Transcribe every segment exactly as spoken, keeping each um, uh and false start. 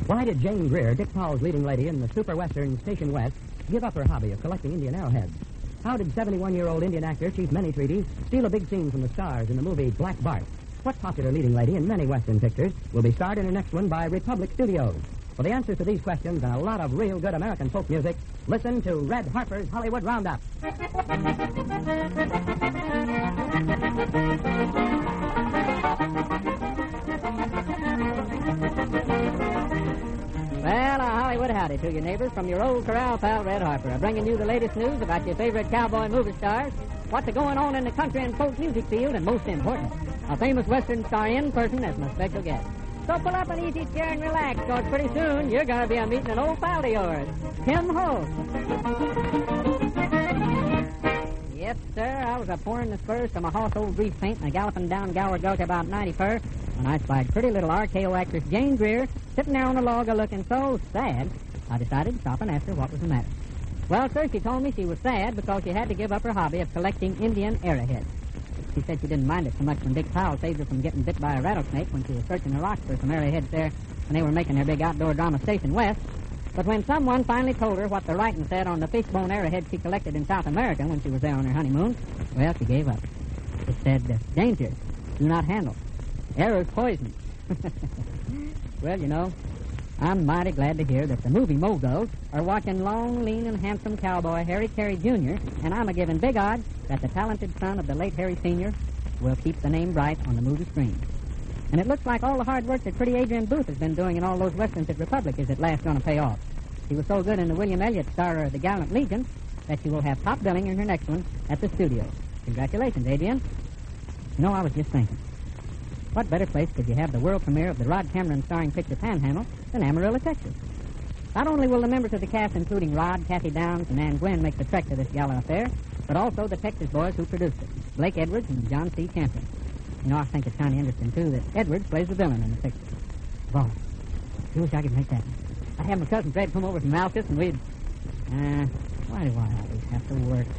Why did Jane Greer, Dick Powell's leading lady in the super western Station West, give up her hobby of collecting Indian arrowheads? How did seventy-one-year-old Indian actor Chief Menni-Treaty steal a big scene from the stars in the movie Black Bart? What popular leading lady in many western pictures will be starred in her next one by Republic Studios? For the answers to these questions and a lot of real good American folk music, listen to Red Harper's Hollywood Roundup. Well, a Hollywood howdy to you, neighbors, from your old corral pal, Red Harper. I'm bringing you the latest news about your favorite cowboy movie stars, what's going on in the country and folk music field, and most important, a famous western star in person as my special guest. So pull up an easy chair and relax, because pretty soon you're going to be a meeting an old pal of yours, Tim Holt. Yes, sir, I was a-pouring the spurs to my horse, old grease paint, and a-galloping down Gower Gulch about ninety-first, when I spied pretty little R K O actress Jane Greer sitting there on a log a-looking so sad, I decided to stop and ask her what was the matter. Well, sir, she told me she was sad because she had to give up her hobby of collecting Indian arrowheads. She said she didn't mind it so much when Dick Powell saved her from getting bit by a rattlesnake when she was searching the rocks for some arrowheads there when they were making their big outdoor drama Station West. But when someone finally told her what the writing said on the fishbone arrowhead she collected in South America when she was there on her honeymoon, well, she gave up. It said, danger, do not handle. Arrows poison. Well, you know, I'm mighty glad to hear that the movie moguls are watching long, lean, and handsome cowboy Harry Carey Junior, and I'm a-giving big odds that the talented son of the late Harry Senior will keep the name bright on the movie screen. And it looks like all the hard work that pretty Adrian Booth has been doing in all those westerns at Republic is at last going to pay off. She was so good in the William Elliott star of The Gallant Legion that she will have top billing in her next one at the studio. Congratulations, Adrian. You know, I was just thinking, what better place could you have the world premiere of the Rod Cameron starring picture Panhandle than Amarillo, Texas? Not only will the members of the cast, including Rod, Kathy Downs, and Ann Gwynn, make the trek to this gala affair, but also the Texas boys who produced it, Blake Edwards and John C. Champion. You know, I think it's kind of interesting, too, that Edwards plays the villain in the picture. Boy, I wish I could make that. I'd have my cousin Fred come over from Malchus, and we'd... Uh, why do I always have to work?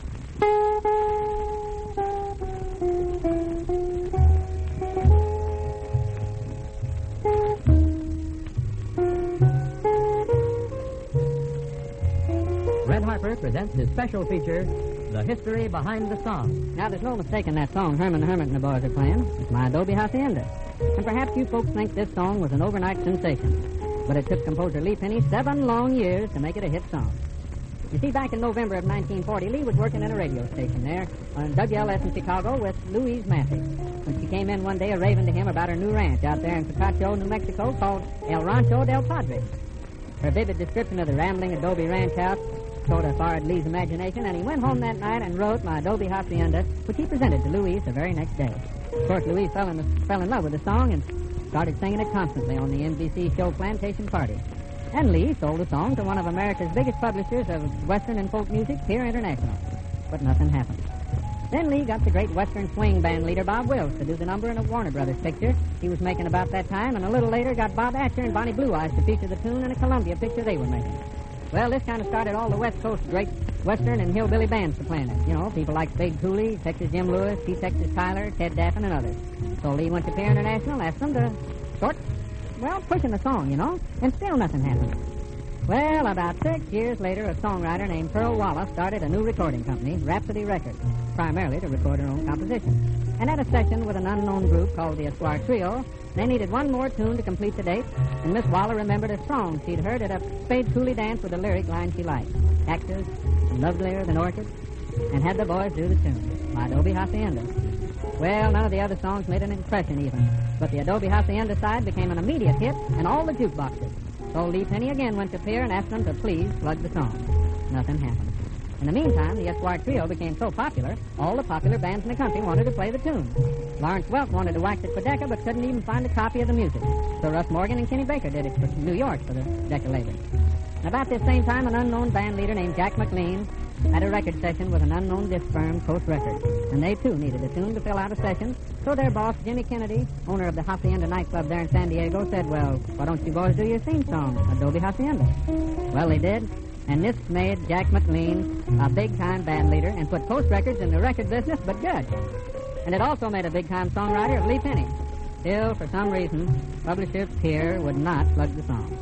Red Harper presents his special feature, The History Behind the Song. Now, there's no mistaking that song Herman the Hermit and the boys are playing. It's My Adobe Hacienda. And perhaps you folks think this song was an overnight sensation. But it took composer Lee Penny seven long years to make it a hit song. You see, back in November of nineteen forty, Lee was working in a radio station there on W L S in Chicago with Louise Massey. When she came in one day a-raving to him about her new ranch out there in Picacho, New Mexico, called El Rancho del Padre. Her vivid description of the rambling adobe ranch house sort of fired Lee's imagination, and he went home that night and wrote My Adobe Hacienda, which he presented to Louise the very next day. Of course, Louise fell in, fell in love with the song and started singing it constantly on the N B C show Plantation Party. And Lee sold the song to one of America's biggest publishers of Western and folk music, Peer International. But nothing happened. Then Lee got the great Western swing band leader Bob Wills to do the number in a Warner Brothers picture he was making about that time, and a little later got Bob Asher and Bonnie Blue Eyes to feature the tune in a Columbia picture they were making. Well, this kind of started all the West Coast great Western and hillbilly bands to plan it. You know, people like Spade Cooley, Texas Jim Lewis, T. Texas Tyler, Ted Daffin, and others. So Lee went to Peer International, asked them to start, well, pushing the song, you know, and still nothing happened. Well, about six years later, a songwriter named Pearl Wallace started a new recording company, Rhapsody Records, primarily to record her own compositions. And at a session with an unknown group called the Esquire Trio, they needed one more tune to complete the date, and Miss Waller remembered a song she'd heard at a Spade Cooley dance with a lyric line she liked, Cactus, Lovelier Than Orchids, and had the boys do the tune, My Adobe Hacienda. Well, none of the other songs made an impression even, but the Adobe Hacienda side became an immediate hit in all the jukeboxes. So Lee Penny again went to Peer and asked them to please plug the song. Nothing happened. In the meantime, the Esquire Trio became so popular, all the popular bands in the country wanted to play the tune. Lawrence Welk wanted to wax it for Decca, but couldn't even find a copy of the music. So Russ Morgan and Kenny Baker did it for New York for the Decca label. And about this same time, an unknown band leader named Jack McLean had a record session with an unknown disc firm, Coast Records. And they, too, needed a tune to fill out a session. So their boss, Jimmy Kennedy, owner of the Hacienda nightclub there in San Diego, said, well, why don't you boys do your theme song, Adobe Hacienda? Well, they did. And this made Jack McLean a big-time band leader and put Coast Records in the record business, but good. And it also made a big-time songwriter of Lee Penny. Still, for some reason, publisher Peer would not plug the song.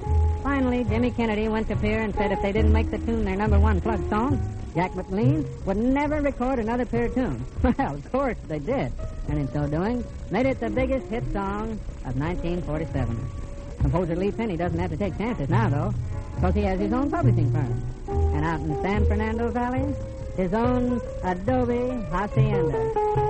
Finally, Jimmy Kennedy went to Peer and said if they didn't make the tune their number one plug song, Jack McLean would never record another Peer tune. Well, of course they did, and in so doing, made it the biggest hit song of nineteen forty-seven. Composer Lee Penny doesn't have to take chances now, though, because he has his own publishing firm. And out in San Fernando Valley, his own Adobe Hacienda.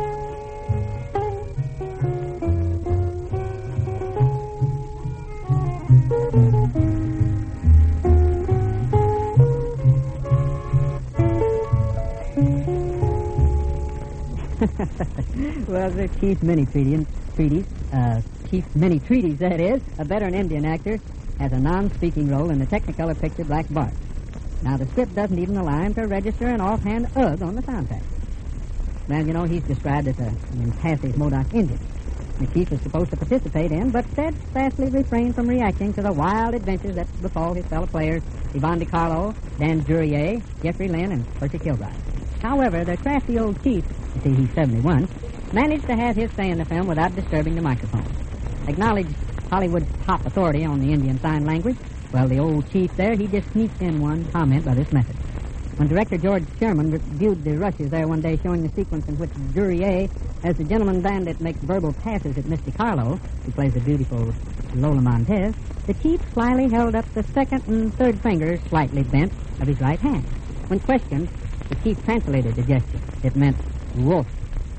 Well, the Chief Many Treaties, treaties uh, Chief Many Treaties, that is, a veteran Indian actor, has a non-speaking role in the Technicolor picture Black Bart. Now, the script doesn't even allow him to register an offhand "ugh" on the soundtrack. Well, you know, he's described as a, an impassive Modoc Indian. The Chief is supposed to participate in, but steadfastly refrain from reacting to the wild adventures that befall his fellow players, Yvonne DiCarlo, Dan Jurier, Jeffrey Lynn, and Percy Kilbride. However, the crafty old Chief, you see, he's seventy-one, managed to have his say in the film without disturbing the microphone. Acknowledged Hollywood's top authority on the Indian Sign Language, well, the old Chief there, he just sneaked in one comment by this method. When director George Sherman reviewed the rushes there one day showing the sequence in which Jurier, as the gentleman bandit, makes verbal passes at Miss DiCarlo, who plays the beautiful Lola Montez, the Chief slyly held up the second and third fingers, slightly bent, of his right hand. When questioned, the Chief translated the gesture. It meant wolf.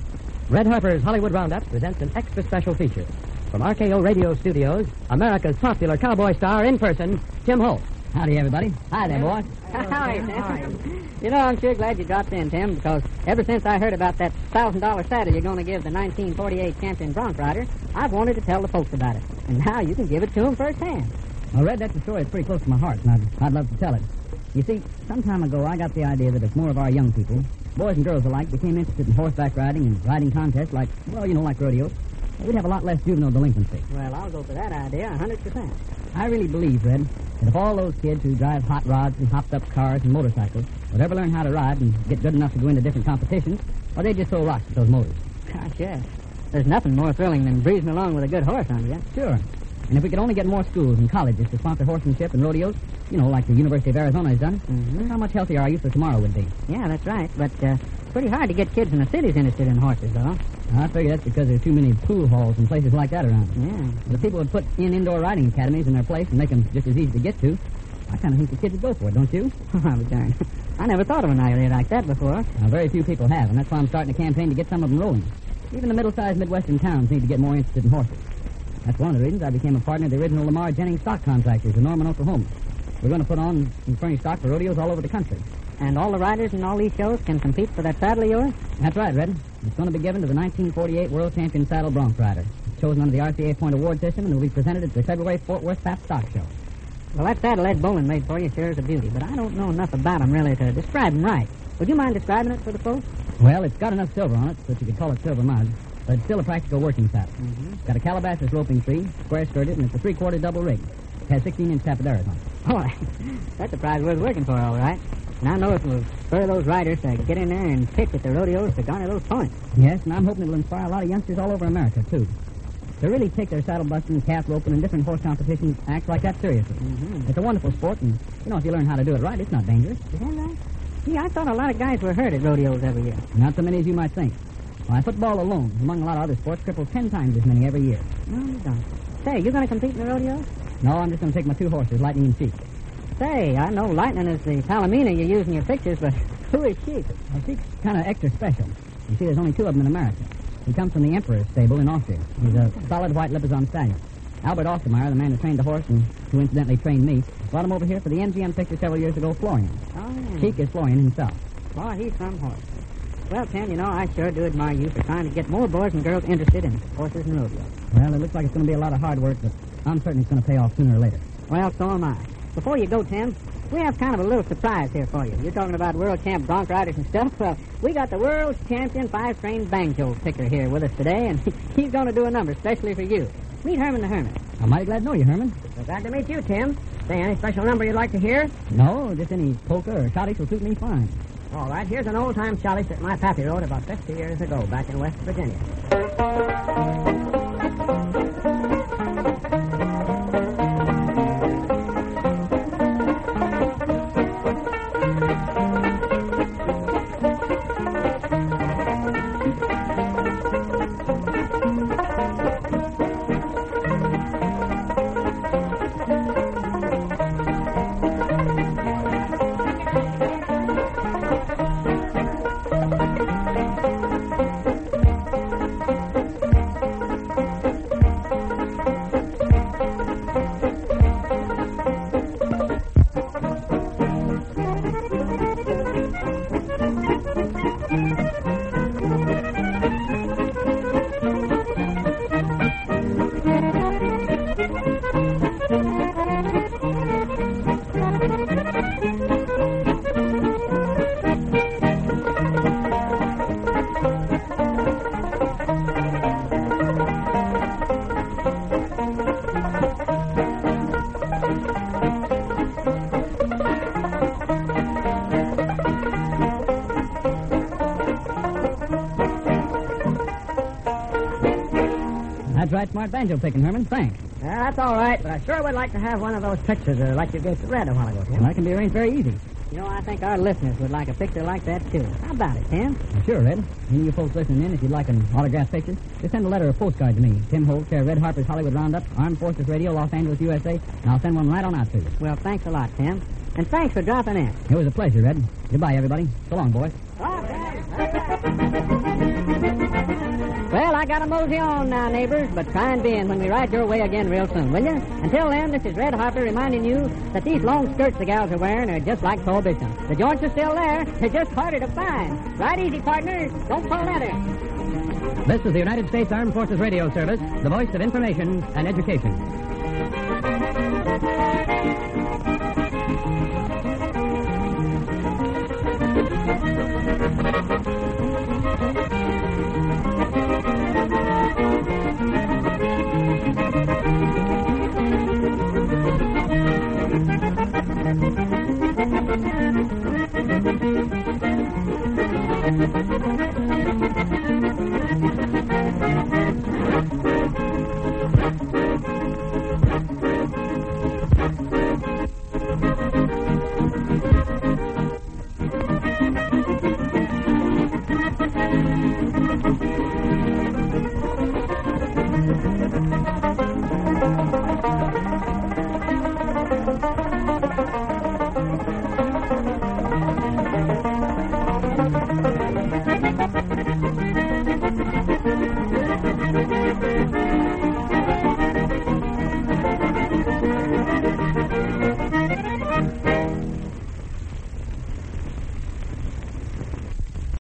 Red Harper's Hollywood Roundup presents an extra special feature. From R K O Radio Studios, America's popular cowboy star in person, Tim Holt. Howdy, everybody. Hi there, boy. Howdy, Tim. You know, I'm sure glad you dropped in, Tim, because ever since I heard about that one thousand dollars saddle you're going to give the nineteen forty-eight champion bronc rider, I've wanted to tell the folks about it. And now you can give it to them firsthand. Well, Red, that's a story that's pretty close to my heart, and I'd, I'd love to tell it. You see, some time ago, I got the idea that if more of our young people, boys and girls alike, became interested in horseback riding and riding contests like, well, you know, like rodeos, we'd have a lot less juvenile delinquency. Well, I'll go for that idea one hundred percent. I really believe, Red, that if all those kids who drive hot rods and hopped-up cars and motorcycles would ever learn how to ride and get good enough to go into different competitions, well, they'd just throw rocks at those motors. Gosh, yes. There's nothing more thrilling than breezing along with a good horse under you. Sure. And if we could only get more schools and colleges to sponsor horsemanship and rodeos, you know, like the University of Arizona has done, mm-hmm. how much healthier our youth for tomorrow would be. Yeah, that's right. But uh, it's pretty hard to get kids in the cities interested in horses, though. I figure that's because there's too many pool halls and places like that around. Yeah. If people would put in indoor riding academies in their place and make them just as easy to get to, I kind of think the kids would go for it, don't you? I'll be darned. I never thought of an idea like that before. Now, very few people have, and that's why I'm starting a campaign to get some of them rolling. Even the middle-sized Midwestern towns need to get more interested in horses. That's one of the reasons I became a partner of the original Lamar Jennings stock contractors in Norman, Oklahoma. We're going to put on and furnish stock for rodeos all over the country. And all the riders in all these shows can compete for that saddle of yours? That's right, Red. It's going to be given to the nineteen forty-eight World Champion Saddle Bronc Rider. It's chosen under the R C A Point Award system and will be presented at the February Fort Worth Pap Stock Show. Well, that saddle Ed Bolin made for you sure is a beauty, but I don't know enough about him, really, to describe him right. Would you mind describing it for the folks? Well, it's got enough silver on it that you could call it silver mud, but it's still a practical working saddle. Mm-hmm. It's got a Calabasas roping tree, square-skirted, and it's a three-quarter double rig. It has sixteen-inch tapaderas on it. Oh, that's a prize worth working for, all right. And I know it will spur those riders to get in there and pitch at the rodeos to garner those points. Yes, and I'm hoping it will inspire a lot of youngsters all over America, too. To really take their saddle busting, calf roping, and different horse competition acts like that seriously. Mm-hmm. It's a wonderful sport, and, you know, if you learn how to do it right, it's not dangerous. Is that right? Yeah, I thought a lot of guys were hurt at rodeos every year. Not so many as you might think. Why, football alone, among a lot of other sports, cripples ten times as many every year. No, you don't. Say, you going to compete in the rodeo? No, I'm just going to take my two horses, Lightning and Sheik. Say, I know Lightning is the Palomino you use in your pictures, but who is Sheik? Well, Sheik's kind of extra special. You see, there's only two of them in America. He comes from the Emperor's stable in Austria. He's a solid white Lipizzan stallion. Albert Ostermeyer, the man who trained the horse and who incidentally trained me, brought him over here for the M G M picture several years ago, Florian. Oh, yeah. Sheik is Florian himself. Boy, he's some horse. Well, Ken, you know, I sure do admire you for trying to get more boys and girls interested in horses and rodeos. Well, it looks like it's going to be a lot of hard work, but I'm certain it's going to pay off sooner or later. Well, so am I. Before you go, Tim, we have kind of a little surprise here for you. You're talking about world champ bronc riders and stuff. Well, we got the world champion five-string banjo picker here with us today, and he's going to do a number especially for you. Meet Herman the Hermit. I'm mighty glad to know you, Herman. Well, glad to meet you, Tim. Say, any special number you'd like to hear? No, just any polka or schottische will suit me fine. All right, here's an old-time schottische that my pappy wrote about fifty years ago back in West Virginia. That's right, smart banjo picking, Herman. Thanks. Yeah, that's all right, but I sure would like to have one of those pictures uh, like you gave to Red a while ago, Tim. Well, that can be arranged very easy. You know, I think our listeners would like a picture like that, too. How about it, Tim? Well, sure, Red. Any of you folks listening in, if you'd like an autographed picture, just send a letter or postcard to me. Tim Holt, care Red Harper's Hollywood Roundup, Armed Forces Radio, Los Angeles, U S A, and I'll send one right on out to you. Well, thanks a lot, Tim. And thanks for dropping in. It was a pleasure, Red. Goodbye, everybody. So long, boys. Well, I got to mosey on now, neighbors, but try and be in when we ride your way again real soon, will you? Until then, this is Red Harper reminding you that these long skirts the gals are wearing are just like Prohibition. The joints are still there. They're just harder to find. Ride easy, partners. Don't pull leather. This is the United States Armed Forces Radio Service, the voice of information and education. Thank you.